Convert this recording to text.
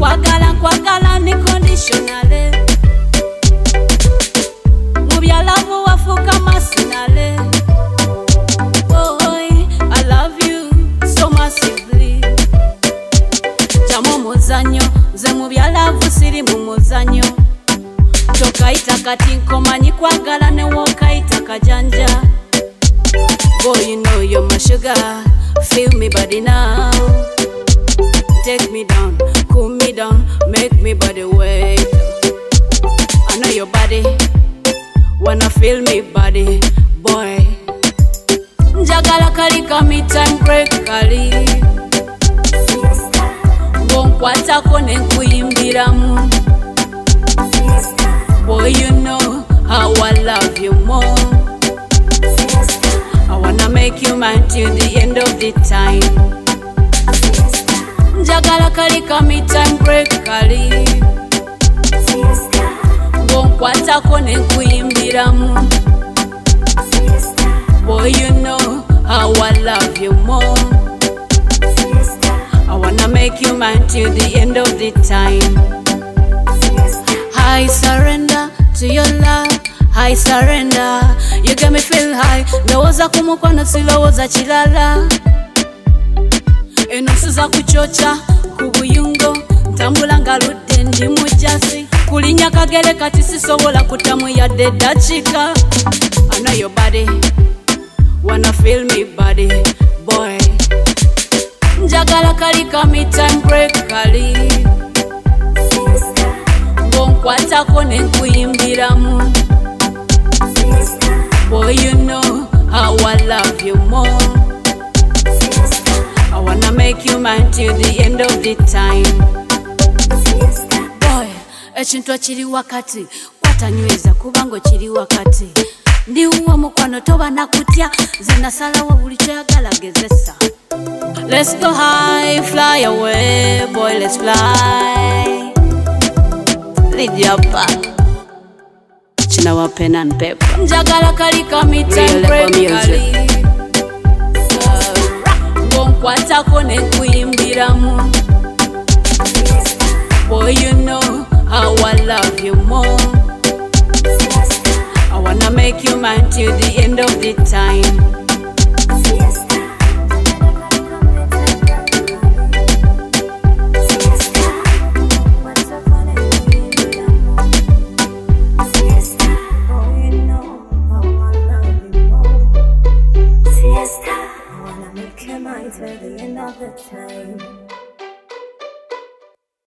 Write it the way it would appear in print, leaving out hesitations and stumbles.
Kwagala unconditionally. Move your love wafuka masinale. Boy, I love you so massively. Jamo muzanyo, ze move your love siri mumuzanyo. Tokaita kati nkomanyi kwagala ne wokaita kajanja. Boy, you know you're my sugar. Feel me body now. Take me down, cool me down, make me body wait. I know your body, wanna feel me body, boy. Njagala kalika me time break kali. Ngonkwatako ne nkuyimbiramu. Boy, you know how I love you more. I wanna make you mine till the end of the time. Njagala kalika me time break kali. Ngonkwatako ne nkuyimbiramu. Boy, you know how I love you more. I wanna make you mine till the end of the time. I surrender to your love. I surrender. You get me feel high. Lowoza kumukwano silowoza chilala. Enusu za kuchocha kubuyungo. Tambula ngaludde ndi mujasi. Kulinya kagere kati sisobola kutamu yadde dachika. I know your body, wanna feel me body, boy. Njagala kalika me time break kali. Ngonkwatako ne nkuyimbiramu. Boy, you know how I love you more. I wanna make you mine till the end of the time. Boy, ekintu ekiri wakati kwatanyweza kubango kiri wakati. Ndi uwo mukwano toba nakutya zenasalawo buli kyagala gezesa. Let's go high, fly away, boy, let's fly. Lead your path. Chinawa pen and paper. Njagala kalika me time break kali. Ngonkwatako ne nkuyimbiramu. Boy, you know how I love you more. I wanna make you mine till the end of the time. I wanna make your mind till the end of the time.